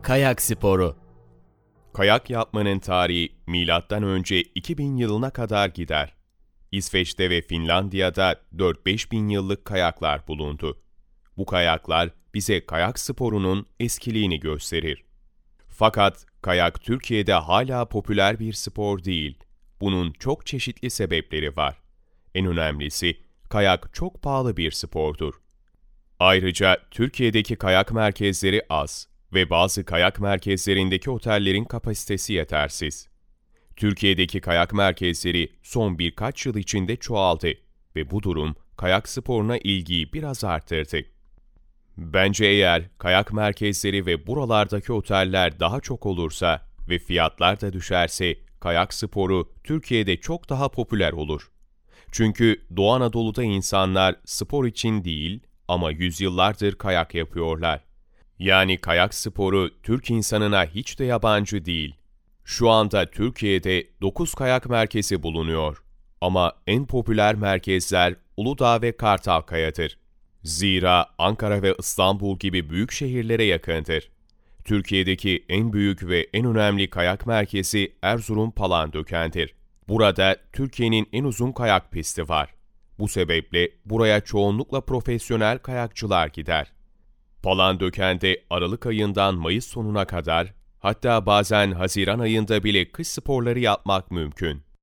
Kayak sporu. Kayak yapmanın tarihi M.Ö. 2000 yılına kadar gider. İsveç'te ve Finlandiya'da 4-5 bin yıllık kayaklar bulundu. Bu kayaklar bize kayak sporunun eskiliğini gösterir. Fakat kayak Türkiye'de hala popüler bir spor değil. Bunun çok çeşitli sebepleri var. En önemlisi, kayak çok pahalı bir spordur. Ayrıca Türkiye'deki kayak merkezleri az ve bazı kayak merkezlerindeki otellerin kapasitesi yetersiz. Türkiye'deki kayak merkezleri son birkaç yıl içinde çoğaldı ve bu durum kayak sporuna ilgiyi biraz arttırdı. Bence eğer kayak merkezleri ve buralardaki oteller daha çok olursa ve fiyatlar da düşerse kayak sporu Türkiye'de çok daha popüler olur. Çünkü Doğu Anadolu'da insanlar spor için değil ama yüzyıllardır kayak yapıyorlar. Yani kayak sporu Türk insanına hiç de yabancı değil. Şu anda Türkiye'de 9 kayak merkezi bulunuyor. Ama en popüler merkezler Uludağ ve Kartalkaya'dır. Zira Ankara ve İstanbul gibi büyük şehirlere yakındır. Türkiye'deki en büyük ve en önemli kayak merkezi Erzurum Palandöken'dir. Burada Türkiye'nin en uzun kayak pisti var. Bu sebeple buraya çoğunlukla profesyonel kayakçılar gider. Palandöken'de Aralık ayından Mayıs sonuna kadar, hatta bazen Haziran ayında bile kış sporları yapmak mümkün.